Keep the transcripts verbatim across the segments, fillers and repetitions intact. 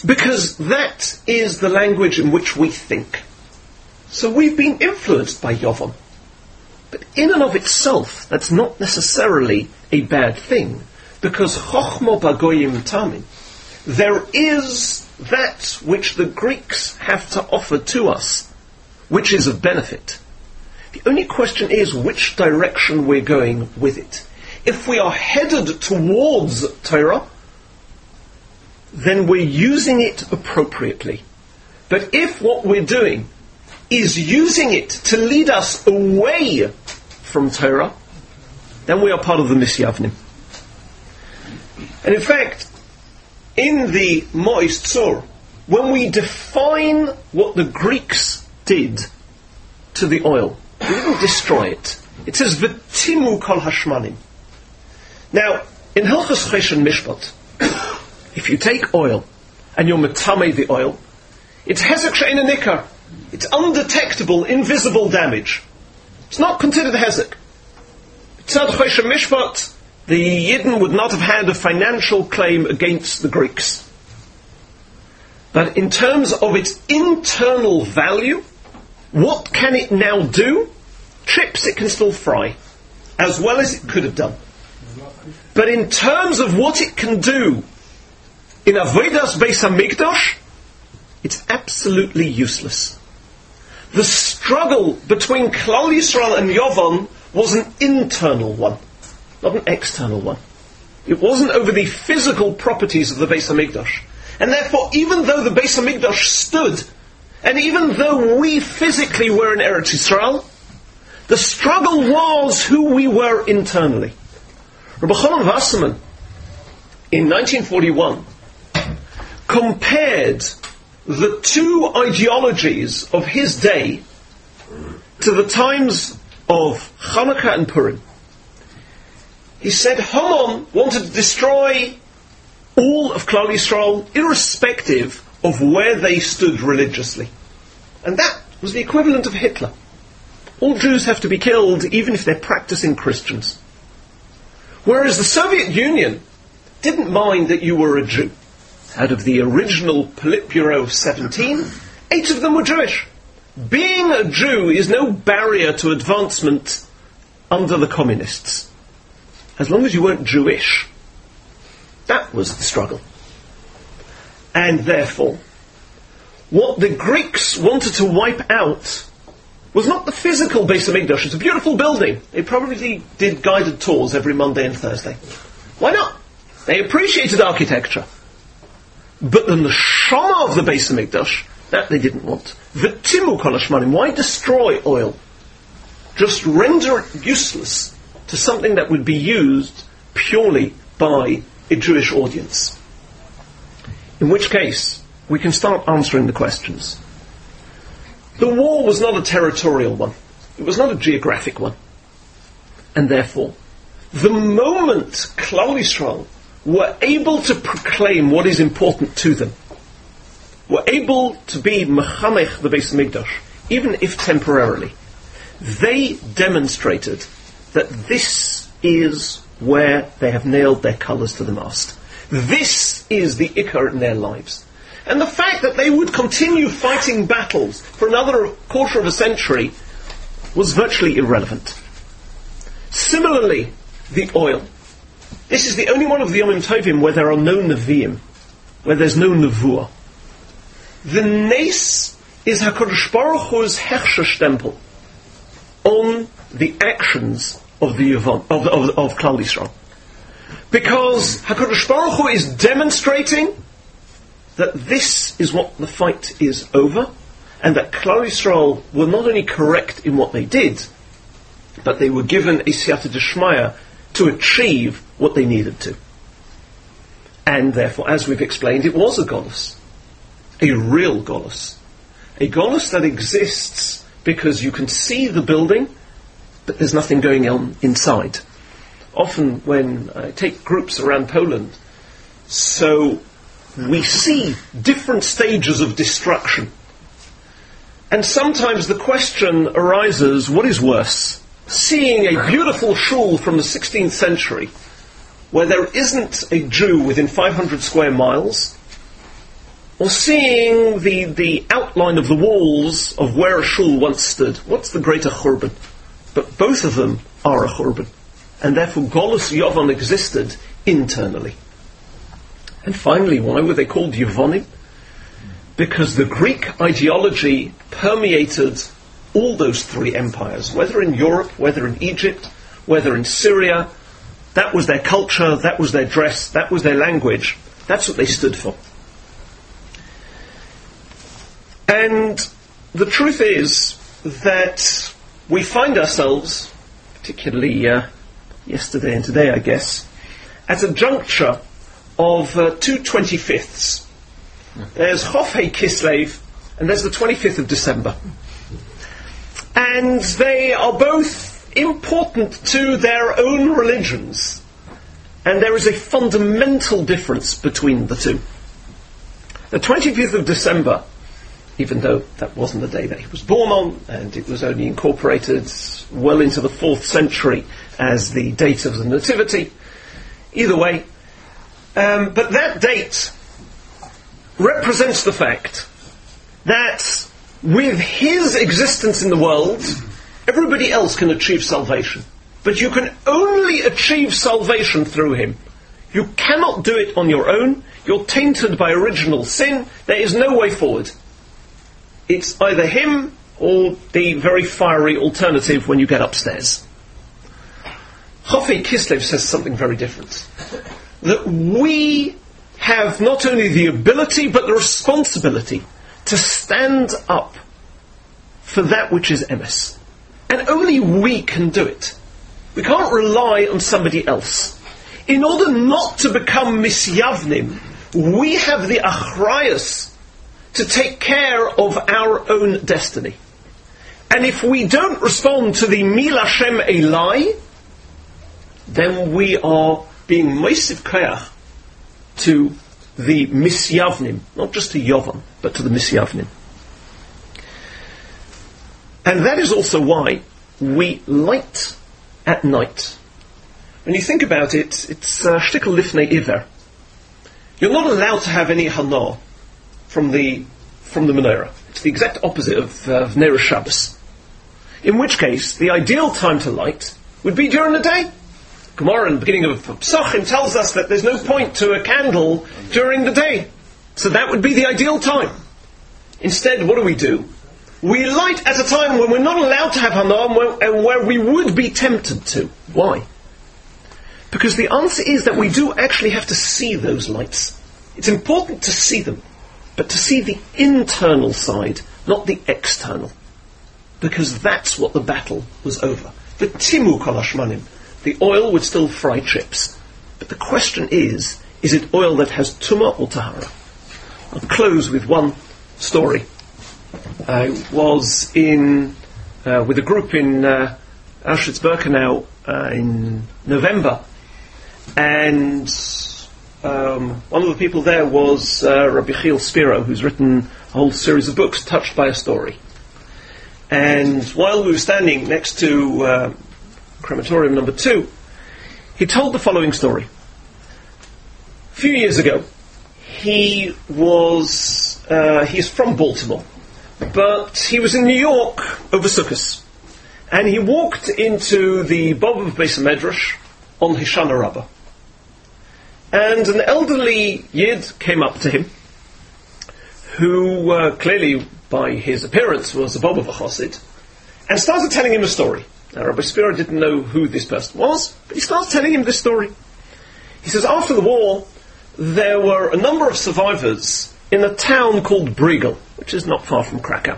because that is the language in which we think. So we've been influenced by Yovan. But in and of itself, that's not necessarily a bad thing, because Chochmo Bagoyim Tamin, there is that which the Greeks have to offer to us, which is of benefit. The only question is which direction we're going with it. If we are headed towards Torah, then we're using it appropriately. But if what we're doing is using it to lead us away from Torah, then we are part of the Misyavnim. And in fact, in the Mo'is Tzor, when we define what the Greeks did to the oil, we didn't destroy it. It says, V'timu kol hashmanim. Now, in Hilchos Chesed Mishpat, if you take oil and you're metamei the oil, it's hezek she'ein nikar. It's undetectable, invisible damage. It's not considered hezek. Tzad Chesed Mishpat, the Yidden would not have had a financial claim against the Greeks. But in terms of its internal value, what can it now do? Chips it can still fry, as well as it could have done. But in terms of what it can do in Avodas Beis HaMikdash, it's absolutely useless. The struggle between Klal Yisrael and Yovan was an internal one, not an external one. It wasn't over the physical properties of the Beis HaMikdash. And therefore, even though the Beis HaMikdash stood, and even though we physically were in Eretz Yisrael, the struggle was who we were internally. Rabbi Chanan Wasserman, in nineteen forty-one, compared the two ideologies of his day to the times of Hanukkah and Purim. He said Haman wanted to destroy all of Klal Yisrael, irrespective of where they stood religiously. And that was the equivalent of Hitler. All Jews have to be killed, even if they're practicing Christians. Whereas the Soviet Union didn't mind that you were a Jew. Out of the original Politburo of seventeen, eight of them were Jewish. Being a Jew is no barrier to advancement under the communists. As long as you weren't Jewish. That was the struggle. And therefore, what the Greeks wanted to wipe out was not the physical Beis HaMikdash. It's a beautiful building. They probably did guided tours every Monday and Thursday. Why not? They appreciated architecture. But the neshama of the Beis HaMikdash, that they didn't want. V'timu kol hashmanim. Why destroy oil? Just render it useless to something that would be used purely by a Jewish audience. In which case, we can start answering the questions. The war was not a territorial one. It was not a geographic one. And therefore, the moment Klal Yisrael were able to proclaim what is important to them, were able to be mechamech the Beis HaMikdash, even if temporarily, they demonstrated that this is where they have nailed their colours to the mast. This is the ikar in their lives. And the fact that they would continue fighting battles for another quarter of a century was virtually irrelevant. Similarly, the oil. This is the only one of the Yomim Tovim where there are no Nevi'im, where there's no Nevuah. The Nes is HaKadosh Baruch Hu's Hechsher stempel on the actions of the Yevon, of, of, of Klal Yisrael. Because HaKadosh Baruch Hu is demonstrating that this is what the fight is over, and that Klal Yisrael were not only correct in what they did, but they were given a siyata d'shmaya to achieve what they needed to. And therefore, as we've explained, it was a golus. A real golus. A golus that exists because you can see the building, but there's nothing going on inside. Often when I take groups around Poland, so we see different stages of destruction. And sometimes the question arises, what is worse? Seeing a beautiful shul from the sixteenth century, where there isn't a Jew within five hundred square miles, or seeing the, the outline of the walls of where a shul once stood. What's the greater churban? But both of them are a churban. And therefore Golus Yavon existed internally. And finally, why were they called Yavonim? Because the Greek ideology permeated all those three empires, whether in Europe, whether in Egypt, whether in Syria. That was their culture, that was their dress, that was their language. That's what they stood for. And the truth is that we find ourselves, particularly uh, yesterday and today, I guess, at a juncture of uh, two twenty-fifths. There's Chof Kislev, and there's the twenty-fifth of December. And they are both important to their own religions. And there is a fundamental difference between the two. The twenty-fifth of December, even though that wasn't the day that he was born on, and it was only incorporated well into the fourth century as the date of the Nativity, either way, um, but that date represents the fact that with his existence in the world, everybody else can achieve salvation. But you can only achieve salvation through him. You cannot do it on your own. You're tainted by original sin. There is no way forward. It's either him or the very fiery alternative when you get upstairs. Chof Kislev says something very different. That we have not only the ability but the responsibility to stand up for that which is emes. And only we can do it. We can't rely on somebody else. In order not to become misyavnim, we have the achrayus to take care of our own destiny. And if we don't respond to the Mil Hashem Elai, then we are being meisiv koach to the misyavnim, not just to Yovan, but to the misyavnim. And that is also why we light at night. When you think about it, it's uh, shtickle lifnei iver. You're not allowed to have any hana from the from the menorah. It's the exact opposite of, uh, of Ner Shabbos. In which case, the ideal time to light would be during the day. Gemara in the beginning of Pesachim tells us that there's no point to a candle during the day. So that would be the ideal time. Instead, what do we do? We light at a time when we're not allowed to have hana and where, and where we would be tempted to. Why? Because the answer is that we do actually have to see those lights. It's important to see them, but to see the internal side, not the external. Because that's what the battle was over. The timu kol hashmanim, the oil would still fry chips. But the question is, is it oil that has tumah or tahara? I'll close with one story. I was in uh, with a group in uh, Auschwitz-Birkenau uh, in November, and um, one of the people there was uh, Rabbi Chiel Spiro, who's written a whole series of books touched by a story. And while we were standing next to uh, crematorium number two, he told the following story. A few years ago, he was uh, he's from Baltimore, but he was in New York over Sukkot, and he walked into the Bob of Beis Medrash on Hoshana Rabbah, and an elderly Yid came up to him, who uh, clearly, by his appearance, was a Bob of a Chassid, and started telling him a story. Now, Rabbi Spiro didn't know who this person was, but he starts telling him this story. He says, after the war, there were a number of survivors in a town called Briegel, which is not far from Krakow.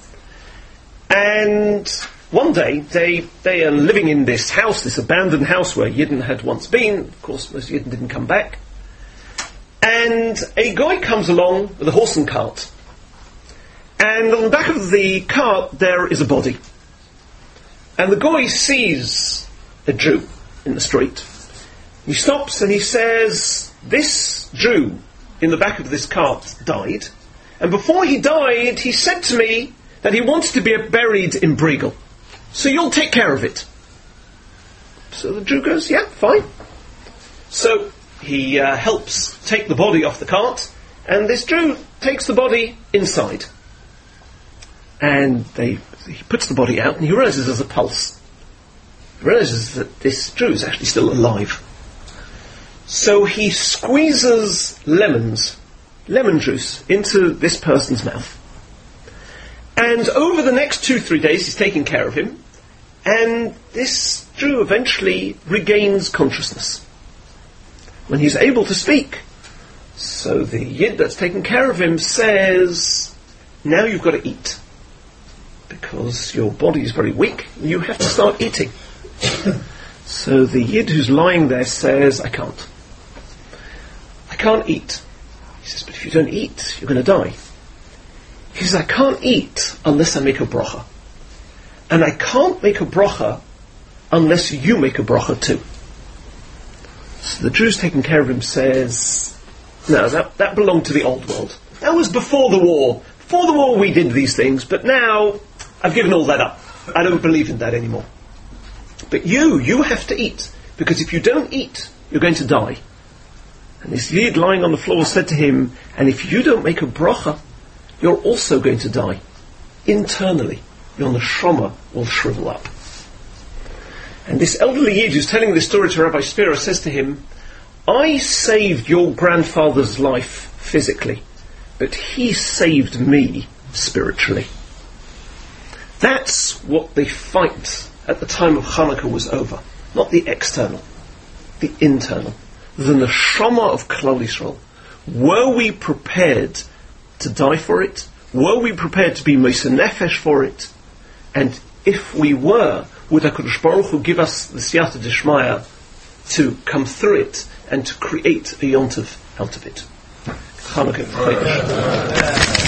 And one day, they they are living in this house, this abandoned house where Yidden had once been. Of course, most Yidden didn't come back. And a guy comes along with a horse and cart. And on the back of the cart, there is a body. And the guy sees a Jew in the street. He stops and he says, this Jew in the back of this cart died. And before he died, he said to me that he wants to be buried in Briegel. So you'll take care of it. So the Jew goes, yeah, fine. So he uh, helps take the body off the cart, And this Jew takes the body inside. And they, he puts the body out and he realizes there's a pulse. He realizes that this Jew is actually still alive. So he squeezes lemons, lemon juice, into this person's mouth. And over the next two, three days he's taking care of him. And this Jew eventually regains consciousness when he's able to speak. So the Yid that's taking care of him says, now you've got to eat. Because your body is very weak, you have to start eating. So the Yid who's lying there says, I can't. I can't eat. He says, but if you don't eat, you're going to die. He says, I can't eat unless I make a bracha. And I can't make a bracha unless you make a bracha too. So the Jew's taking care of him says, no, that, that belonged to the old world. That was before the war. Before the war we did these things, but now I've given all that up. I don't believe in that anymore. But you, you have to eat, because if you don't eat, you're going to die. And this Yid lying on the floor said to him, and if you don't make a bracha, you're also going to die. Internally, your neshama will shrivel up. And this elderly Yid who's telling this story to Rabbi Spira says to him, I saved your grandfather's life physically, but he saved me spiritually. That's what the fight at the time of Hanukkah was over. Not the external, the internal. The neshama of Klal Yisrael. Were we prepared to die for it? Were we prepared to be Moshe Nefesh for it? And if we were, would HaKadosh Baruch Hu give us the Siyata Dishmaya to come through it and to create a Yontiv out of it? Hanukkah.